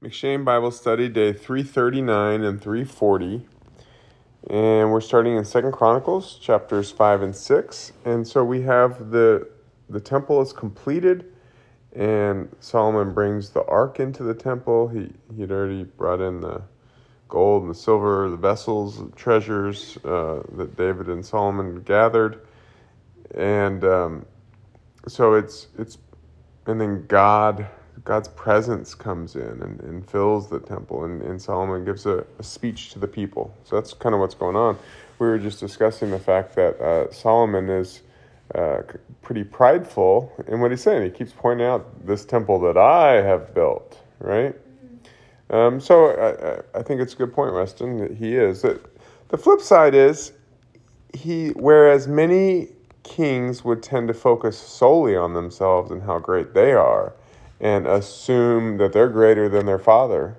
McShane Bible Study, day 339 and 340. And we're starting in 2 Chronicles, chapters 5 and 6. And so we have the temple is completed, and Solomon brings the ark into the temple. He'd already brought in the gold and the silver, the vessels, the treasures that David and Solomon gathered. And so it's and then God's presence comes in and fills the temple, and Solomon gives a speech to the people. So that's kind of what's going on. We were just discussing the fact that Solomon is pretty prideful in what he's saying. He keeps pointing out this temple that I have built, right? So I think it's a good point, Weston, that he is. The flip side is, whereas many kings would tend to focus solely on themselves and how great they are and assume that they're greater than their father,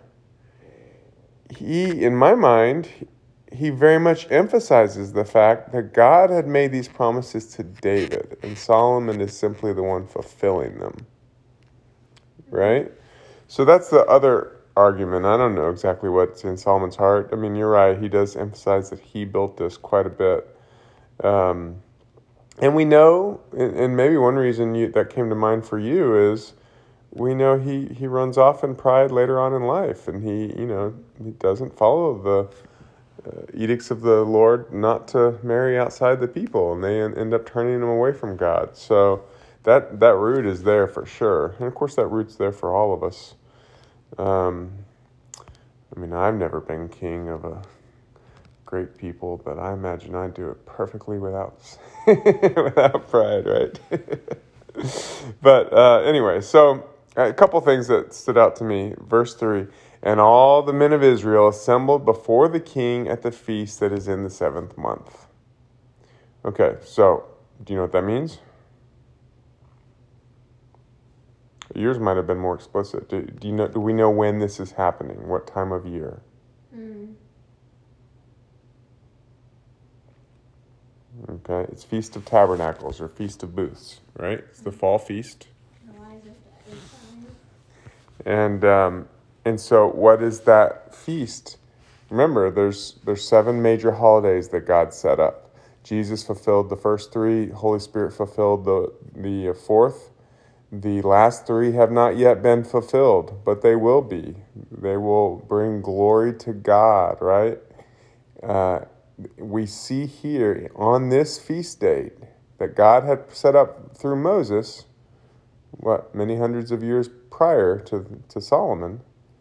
in my mind, he very much emphasizes the fact that God had made these promises to David, and Solomon is simply the one fulfilling them, right? So that's the other argument. I don't know exactly what's in Solomon's heart. I mean, you're right. He does emphasize that he built this quite a bit. And we know, and maybe one reason that came to mind for you is we know he runs off in pride later on in life, and he doesn't follow the edicts of the Lord not to marry outside the people, and they end up turning him away from God. So that root is there for sure, and of course that root's there for all of us. I mean, I've never been king of a great people, but I imagine I'd do it perfectly without without pride, right? But anyway, so a couple things that stood out to me. Verse 3, and all the men of Israel assembled before the king at the feast that is in the 7th month. Okay, so do you know what that means? Yours might have been more explicit. Do we know when this is happening? What time of year? Okay, it's Feast of Tabernacles or Feast of Booths, right? It's the fall feast. And so what is that feast? Remember, there's 7 major holidays that God set up. Jesus fulfilled the first 3. Holy Spirit fulfilled the 4th. The last 3 have not yet been fulfilled, but they will be. They will bring glory to God, right? We see here on this feast date that God had set up through Moses, many hundreds of years prior to Solomon,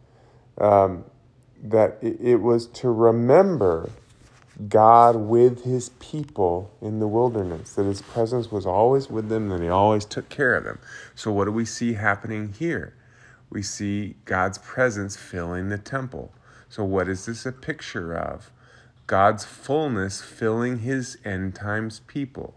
that it was to remember God with his people in the wilderness, that his presence was always with them, that he always took care of them. So what do we see happening here? We see God's presence filling the temple. So what is this a picture of? God's fullness filling his end times people.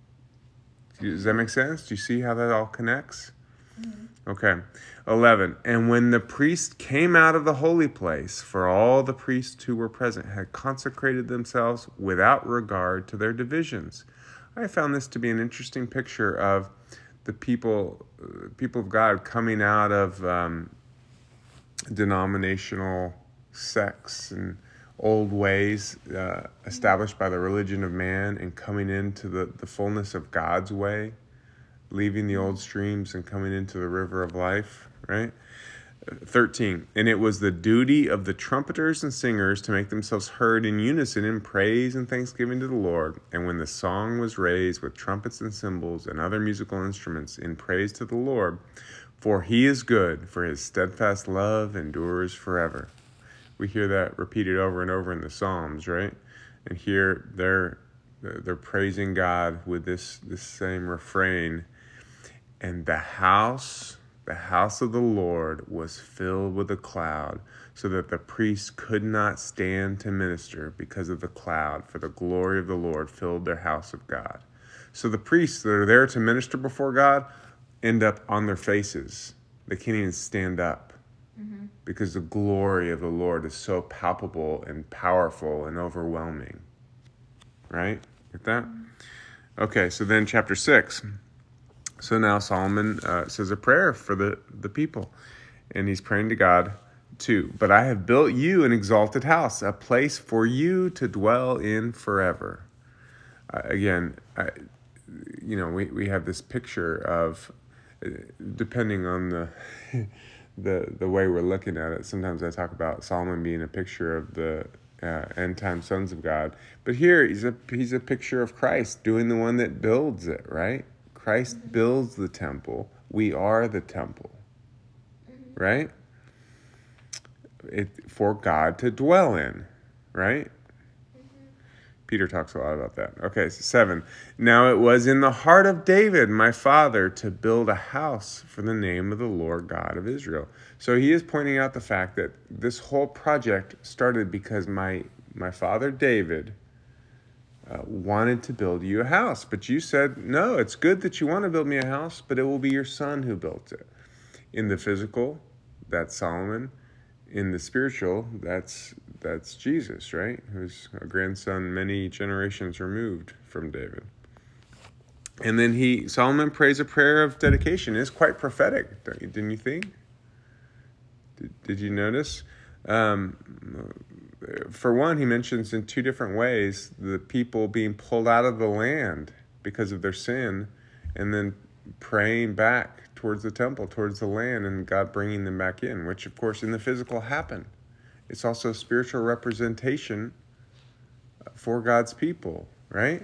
Does that make sense? Do you see how that all connects? Okay. 11. And when the priest came out of the holy place, for all the priests who were present had consecrated themselves without regard to their divisions. I found this to be an interesting picture of the people of God coming out of denominational sects and old ways established by the religion of man and coming into the fullness of God's way, leaving the old streams and coming into the river of life, right? 13, and it was the duty of the trumpeters and singers to make themselves heard in unison in praise and thanksgiving to the Lord. And when the song was raised with trumpets and cymbals and other musical instruments in praise to the Lord, for he is good, for his steadfast love endures forever. We hear that repeated over and over in the Psalms, right? And here they're praising God with this same refrain. And the house of the Lord was filled with a cloud, so that the priests could not stand to minister because of the cloud, for the glory of the Lord filled their house of God. So the priests that are there to minister before God end up on their faces. They can't even stand up because the glory of the Lord is so palpable and powerful and overwhelming. Right? Get that? Okay, so then chapter 6. So now Solomon says a prayer for the people, and he's praying to God 2. But I have built you an exalted house, a place for you to dwell in forever. We have this picture of, depending on the way we're looking at it. Sometimes I talk about Solomon being a picture of the end time sons of God, but here he's a picture of Christ doing the one that builds it, right? Christ builds the temple. We are the temple, right? For God to dwell in, right? Peter talks a lot about that. Okay, so 7. Now it was in the heart of David, my father, to build a house for the name of the Lord God of Israel. So he is pointing out the fact that this whole project started because my father David wanted to build you a house. But you said, no, it's good that you want to build me a house, but it will be your son who built it. In the physical, that's Solomon. In the spiritual, that's Jesus, right? Who's a grandson many generations removed from David. And then Solomon prays a prayer of dedication. It's quite prophetic, didn't you think? Did you notice? For one, he mentions in 2 different ways the people being pulled out of the land because of their sin, and then praying back towards the temple, towards the land, and God bringing them back in, which, of course, in the physical happened. It's also a spiritual representation for God's people, right?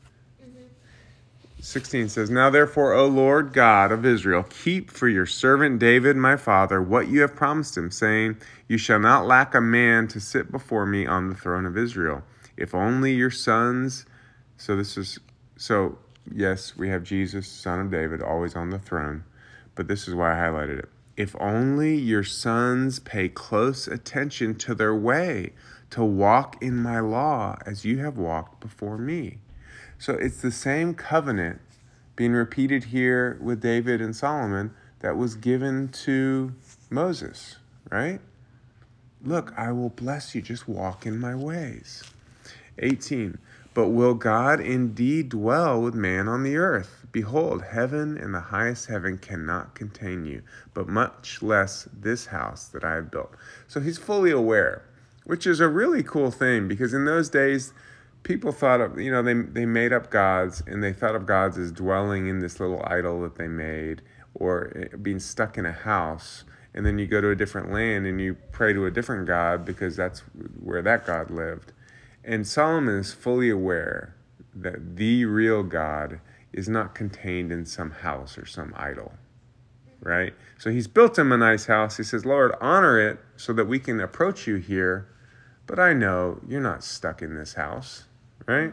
16 says, Now therefore, O Lord God of Israel, keep for your servant David my father what you have promised him, saying, You shall not lack a man to sit before me on the throne of Israel. If only your sons... So yes, we have Jesus, son of David, always on the throne. But this is why I highlighted it. If only your sons pay close attention to their way, to walk in my law as you have walked before me. So it's the same covenant being repeated here with David and Solomon that was given to Moses, right? Look, I will bless you. Just walk in my ways. 18. But will God indeed dwell with man on the earth? Behold, heaven and the highest heaven cannot contain you, but much less this house that I have built. So he's fully aware, which is a really cool thing, because in those days, people thought of, they made up gods, and they thought of gods as dwelling in this little idol that they made, or being stuck in a house. And then you go to a different land and you pray to a different god because that's where that god lived. And Solomon is fully aware that the real God is not contained in some house or some idol, right? So he's built him a nice house. He says, Lord, honor it so that we can approach you here. But I know you're not stuck in this house, right?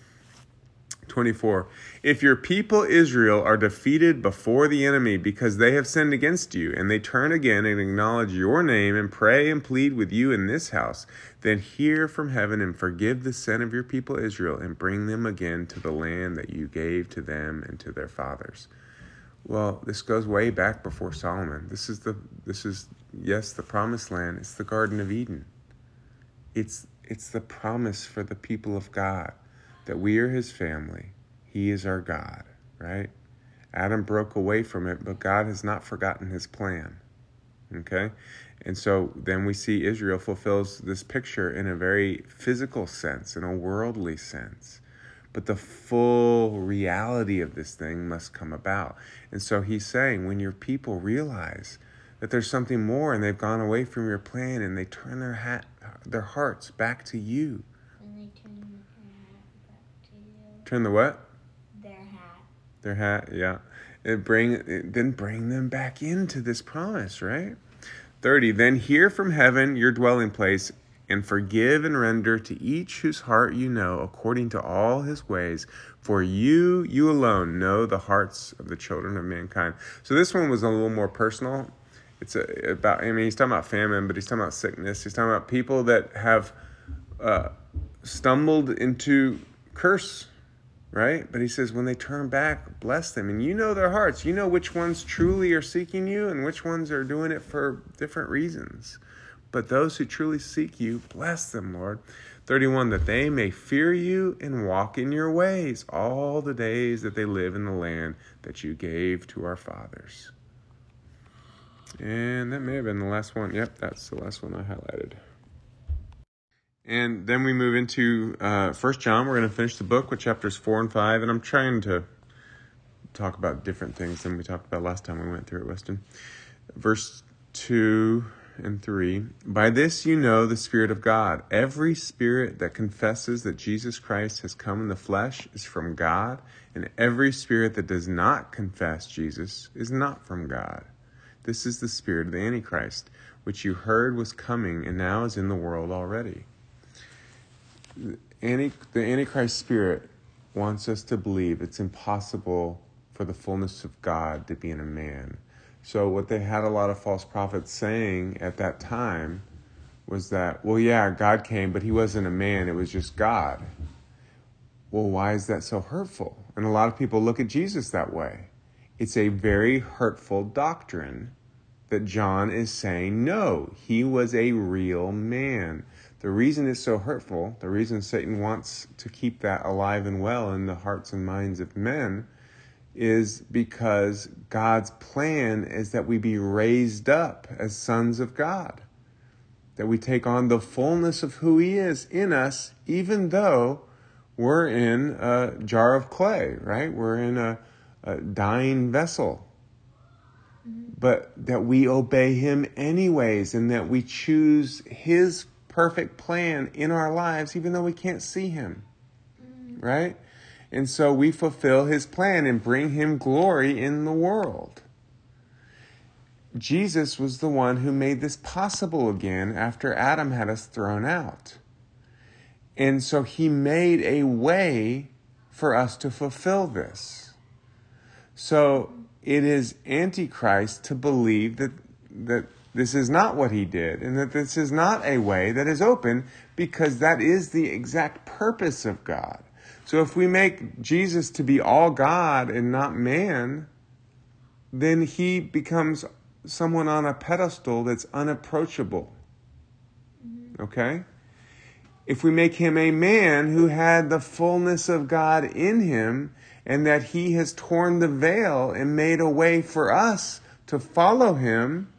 24. If your people Israel are defeated before the enemy because they have sinned against you, and they turn again and acknowledge your name and pray and plead with you in this house, then hear from heaven and forgive the sin of your people Israel and bring them again to the land that you gave to them and to their fathers. Well, this goes way back before Solomon. This is the promised land. It's the Garden of Eden. It's the promise for the people of God, that we are his family. He is our God, right? Adam broke away from it, but God has not forgotten his plan, okay? And so then we see Israel fulfills this picture in a very physical sense, in a worldly sense. But the full reality of this thing must come about. And so he's saying, when your people realize that there's something more and they've gone away from your plan and they turn their hearts back to you. And they turn their hat back to you. Turn the what? Their hat. Their hat, yeah. Then bring them back into this promise, right? 30. Then hear from heaven your dwelling place, and forgive and render to each whose heart you know, according to all his ways. For you alone know the hearts of the children of mankind. So this one was a little more personal. It's he's talking about famine, but he's talking about sickness. He's talking about people that have stumbled into curse, right? But he says, when they turn back, bless them. And you know their hearts. You know which ones truly are seeking you and which ones are doing it for different reasons. But those who truly seek you, bless them, Lord. 31, that they may fear you and walk in your ways all the days that they live in the land that you gave to our fathers. And that may have been the last one. Yep, that's the last one I highlighted. And then we move into 1 John. We're going to finish the book with chapters 4 and 5. And I'm trying to talk about different things than we talked about last time we went through it, Weston. Verse 2 and 3. By this you know the Spirit of God. Every spirit that confesses that Jesus Christ has come in the flesh is from God. And every spirit that does not confess Jesus is not from God. This is the spirit of the Antichrist, which you heard was coming and now is in the world already. The Antichrist spirit wants us to believe it's impossible for the fullness of God to be in a man. So what they had a lot of false prophets saying at that time was that, well, yeah, God came, but he wasn't a man. It was just God. Well, why is that so hurtful? And a lot of people look at Jesus that way. It's a very hurtful doctrine that John is saying, no, he was a real man. The reason it's so hurtful, the reason Satan wants to keep that alive and well in the hearts and minds of men, is because God's plan is that we be raised up as sons of God, that we take on the fullness of who he is in us, even though we're in a jar of clay, right? We're in a dying vessel. But that we obey him anyways, and that we choose his perfect plan in our lives, even though we can't see him, right? And so we fulfill his plan and bring him glory in the world. Jesus was the one who made this possible again after Adam had us thrown out. And so he made a way for us to fulfill this. So it is Antichrist to believe that this is not what he did, and that this is not a way that is open, because that is the exact purpose of God. So if we make Jesus to be all God and not man, then he becomes someone on a pedestal that's unapproachable. Okay? If we make him a man who had the fullness of God in him, and that he has torn the veil and made a way for us to follow him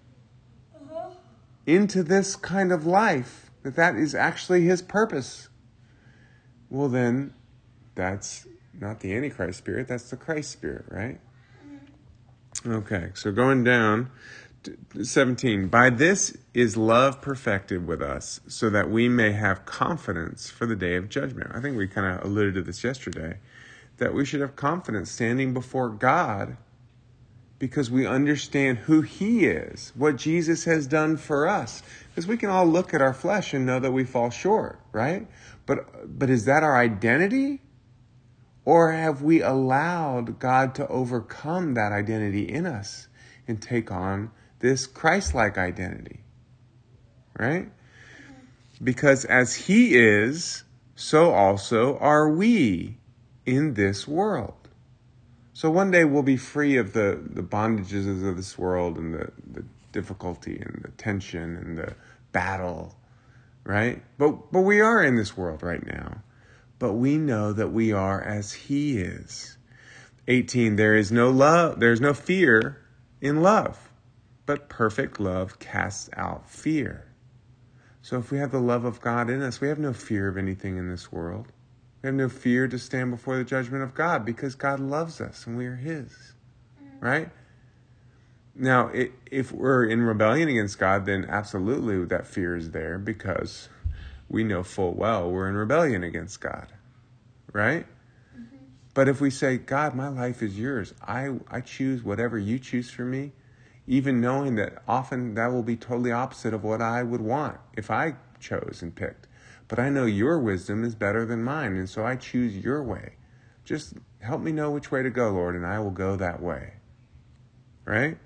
into this kind of life, that is actually his purpose, well then, that's not the Antichrist spirit, that's the Christ spirit, right? Okay, so going down to 17. By this is love perfected with us, so that we may have confidence for the day of judgment. I think we kind of alluded to this yesterday, that we should have confidence standing before God because we understand who he is, what Jesus has done for us. Because we can all look at our flesh and know that we fall short, right? But is that our identity? Or have we allowed God to overcome that identity in us and take on this Christ-like identity, right? Because as he is, so also are we in this world. So one day we'll be free of the bondages of this world and the difficulty and the tension and the battle, right? But we are in this world right now. But we know that we are as he is. 18, there is no fear in love, but perfect love casts out fear. So if we have the love of God in us, we have no fear of anything in this world. We have no fear to stand before the judgment of God because God loves us and we are his, right? Now, if we're in rebellion against God, then absolutely that fear is there because we know full well we're in rebellion against God, right? Mm-hmm. But if we say, God, my life is yours. I choose whatever you choose for me, even knowing that often that will be totally opposite of what I would want if I chose and picked. But I know your wisdom is better than mine, and so I choose your way. Just help me know which way to go, Lord, and I will go that way. Right?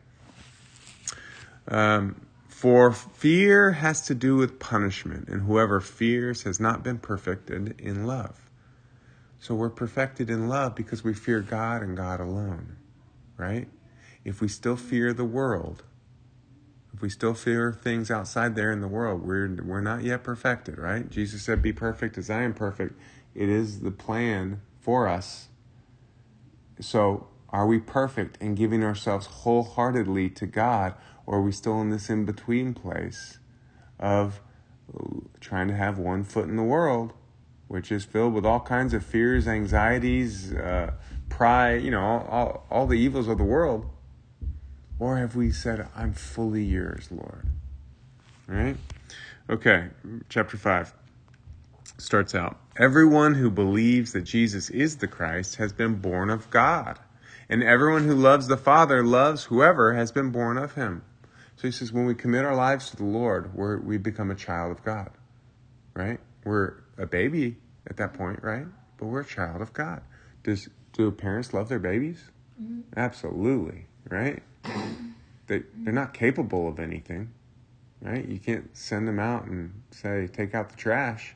For fear has to do with punishment, and whoever fears has not been perfected in love. So we're perfected in love because we fear God and God alone, right? If we still fear the world, if we still fear things outside there in the world, we're not yet perfected, right? Jesus said, be perfect as I am perfect. It is the plan for us. So are we perfect in giving ourselves wholeheartedly to God, Or are we still in this in-between place of trying to have one foot in the world, which is filled with all kinds of fears, anxieties, pride, all the evils of the world? Or have we said, I'm fully yours, Lord? All right? Okay, chapter 5 starts out. Everyone who believes that Jesus is the Christ has been born of God. And everyone who loves the Father loves whoever has been born of him. So he says, when we commit our lives to the Lord, we become a child of God, right? We're a baby at that point, right? But we're a child of God. Do parents love their babies? Mm-hmm. Absolutely, right? They're not capable of anything, right? You can't send them out and say, take out the trash.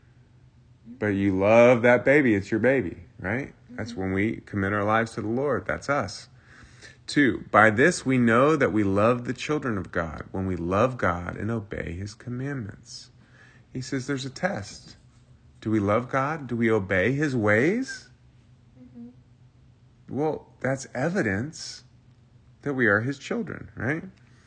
But you love that baby. It's your baby, right? That's when we commit our lives to the Lord. That's us. 2, by this we know that we love the children of God, when we love God and obey his commandments. He says there's a test. Do we love God? Do we obey his ways? Mm-hmm. Well, that's evidence that we are his children, right?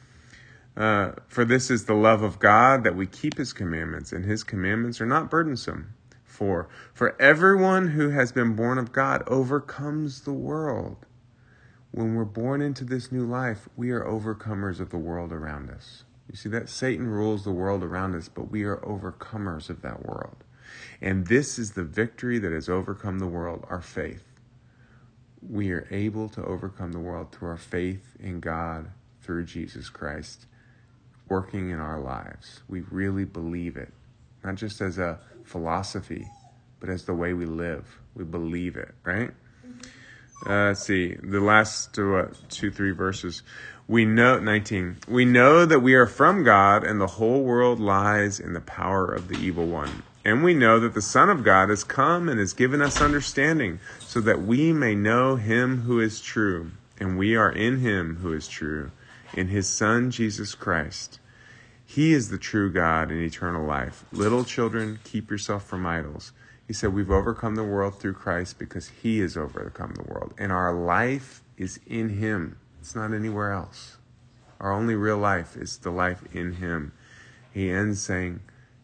For this is the love of God, that we keep his commandments, and his commandments are not burdensome. For everyone who has been born of God overcomes the world. When we're born into this new life, we are overcomers of the world around us. You see that? Satan rules the world around us, but we are overcomers of that world. And this is the victory that has overcome the world, our faith. We are able to overcome the world through our faith in God, through Jesus Christ, working in our lives. We really believe it, not just as a philosophy, but as the way we live. We believe it, right? Let's see, the last 2-3 verses. We know, 19, we know that we are from God, and the whole world lies in the power of the evil one. And we know that the Son of God has come and has given us understanding, so that we may know him who is true. And we are in him who is true, in his Son, Jesus Christ. He is the true God and eternal life. Little children, keep yourself from idols. He said we've overcome the world through Christ because he has overcome the world. And our life is in him. It's not anywhere else. Our only real life is the life in him. He ends saying,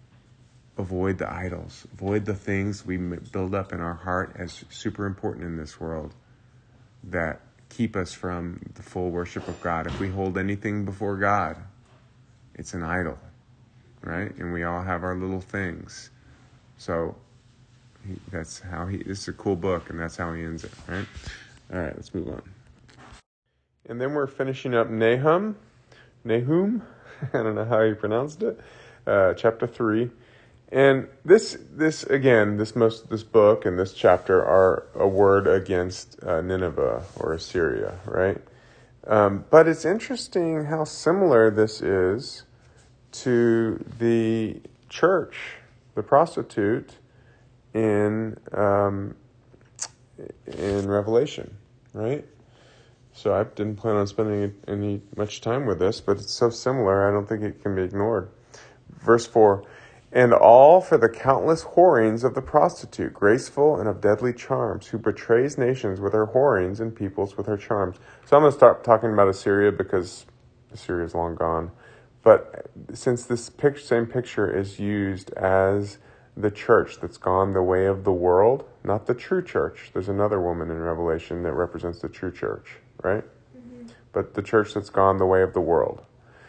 avoid the idols. Avoid the things we build up in our heart as super important in this world that keep us from the full worship of God. If we hold anything before God, it's an idol, right? And we all have our little things. So this is a cool book, and that's how he ends it, right? All right, let's move on. And then we're finishing up Nahum. I don't know how you pronounced it. Chapter 3. And this book and this chapter are a word against Nineveh or Assyria, right? But it's interesting how similar this is to the church, the prostitute in Revelation, right? So I didn't plan on spending much time with this, but it's so similar, I don't think it can be ignored. Verse 4, and all for the countless whorings of the prostitute, graceful and of deadly charms, who betrays nations with her whorings and peoples with her charms. So I'm going to start talking about Assyria because Assyria is long gone. But since this same picture is used as the church that's gone the way of the world, not the true church. There's another woman in Revelation that represents the true church, right? Mm-hmm. But the church that's gone the way of the world.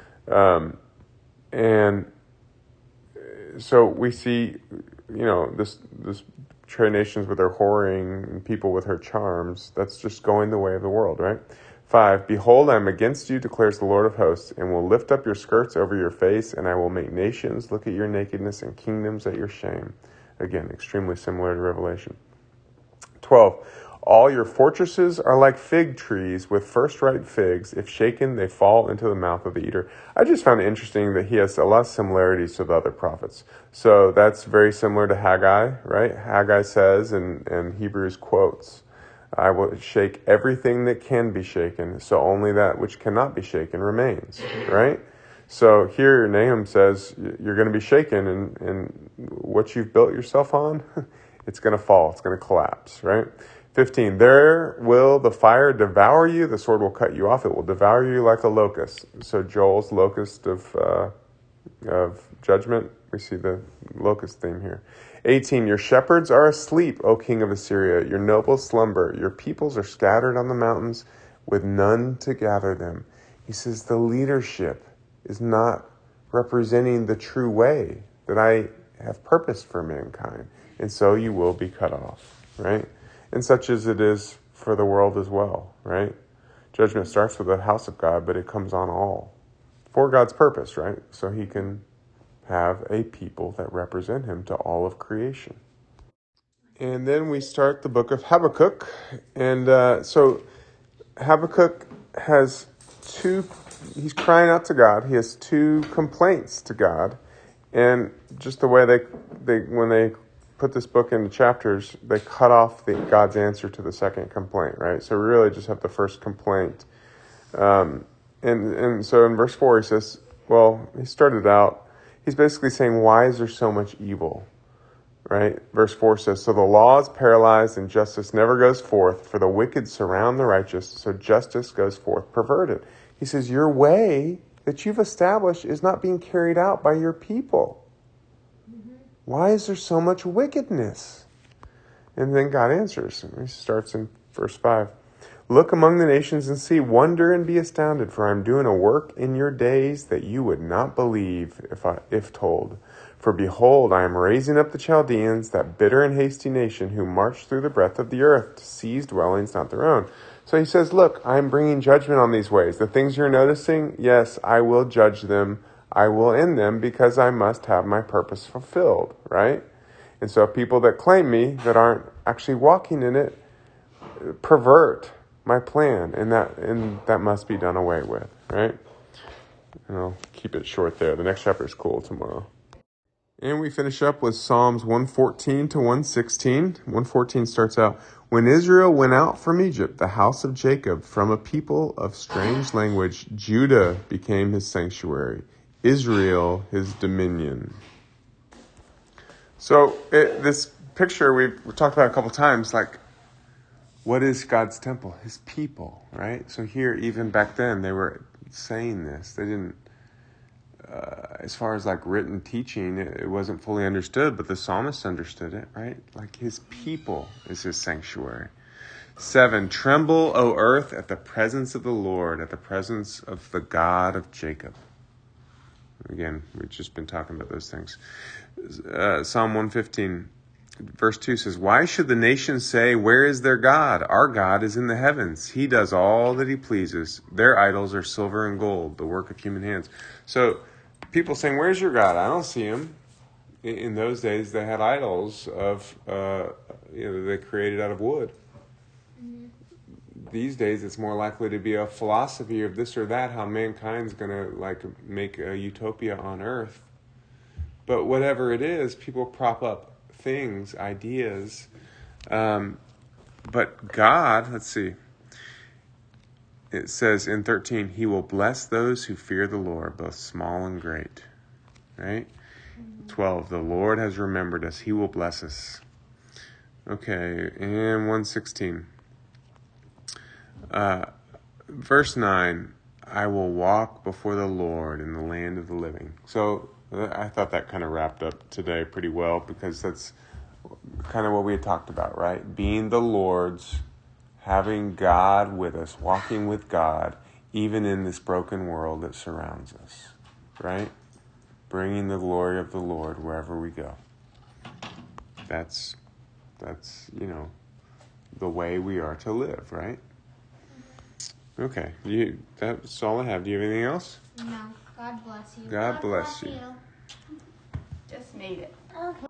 And so we see, this trade nations with their whoring and people with her charms. That's just going the way of the world, right? 5, behold, I am against you, declares the Lord of hosts, and will lift up your skirts over your face, and I will make nations look at your nakedness and kingdoms at your shame. Again, extremely similar to Revelation. 12, all your fortresses are like fig trees with first-ripe figs. If shaken, they fall into the mouth of the eater. I just found it interesting that he has a lot of similarities to the other prophets. So that's very similar to Haggai, right? Haggai says, and Hebrews quotes, I will shake everything that can be shaken, so only that which cannot be shaken remains, right? So here Nahum says you're going to be shaken, and what you've built yourself on, it's going to fall, it's going to collapse, right? 15, there will the fire devour you, the sword will cut you off, it will devour you like a locust. So Joel's locust of judgment, we see the locust theme here. 18, your shepherds are asleep, O king of Assyria, your nobles slumber, your peoples are scattered on the mountains with none to gather them. He says the leadership is not representing the true way that I have purposed for mankind. And so you will be cut off, right? And such as it is for the world as well, right? Judgment starts with the house of God, but it comes on all for God's purpose, right? So he can have a people that represent him to all of creation. And then we start the book of Habakkuk. And so Habakkuk has he's crying out to God. He has two complaints to God. And just the way when they put this book into chapters, they cut off God's answer to the second complaint, right? So we really just have the first complaint. And so in verse 4, he says, well, he started out, he's basically saying, why is there so much evil, right? Verse 4 says, so the law is paralyzed and justice never goes forth, for the wicked surround the righteous, so justice goes forth perverted. He says, your way that you've established is not being carried out by your people. Why is there so much wickedness? And then God answers. He starts in verse 5. Look among the nations and see, wonder and be astounded, for I am doing a work in your days that you would not believe if told. For behold, I am raising up the Chaldeans, that bitter and hasty nation, who march through the breadth of the earth to seize dwellings not their own. So he says, look, I'm bringing judgment on these ways. The things you're noticing, yes, I will judge them. I will end them because I must have my purpose fulfilled, right? And so people that claim me that aren't actually walking in it pervert my plan, and that must be done away with, right? And I'll keep it short there. The next chapter is cool tomorrow. And we finish up with Psalms 114 to 116. 114 starts out, when Israel went out from Egypt, the house of Jacob, from a people of strange language, Judah became his sanctuary, Israel his dominion. So this picture we've talked about a couple times, like, what is God's temple? His people, right? So here, even back then, they were saying this. They didn't, as far as like written teaching, it wasn't fully understood, but the psalmist understood it, right? Like his people is his sanctuary. 7, tremble, O earth, at the presence of the Lord, at the presence of the God of Jacob. Again, we've just been talking about those things. Psalm 115, verse 2 says, why should the nations say, where is their God? Our God is in the heavens. He does all that he pleases. Their idols are silver and gold, the work of human hands. So people saying, where's your God? I don't see him. In those days, they had idols of, they created out of wood. These days, it's more likely to be a philosophy of this or that, how mankind's going to make a utopia on earth. But whatever it is, people prop up things, ideas. But God, let's see. It says in 13, he will bless those who fear the Lord, both small and great. Right? 12, the Lord has remembered us. He will bless us. Okay, and 116. Verse 9, I will walk before the Lord in the land of the living. So I thought that kind of wrapped up today pretty well, because that's kind of what we had talked about, right? Being the Lord's, having God with us, walking with God, even in this broken world that surrounds us, right? Bringing the glory of the Lord wherever we go. That's the way we are to live, right? Okay, that's all I have. Do you have anything else? No. God bless you. God bless you. Just made it. Okay.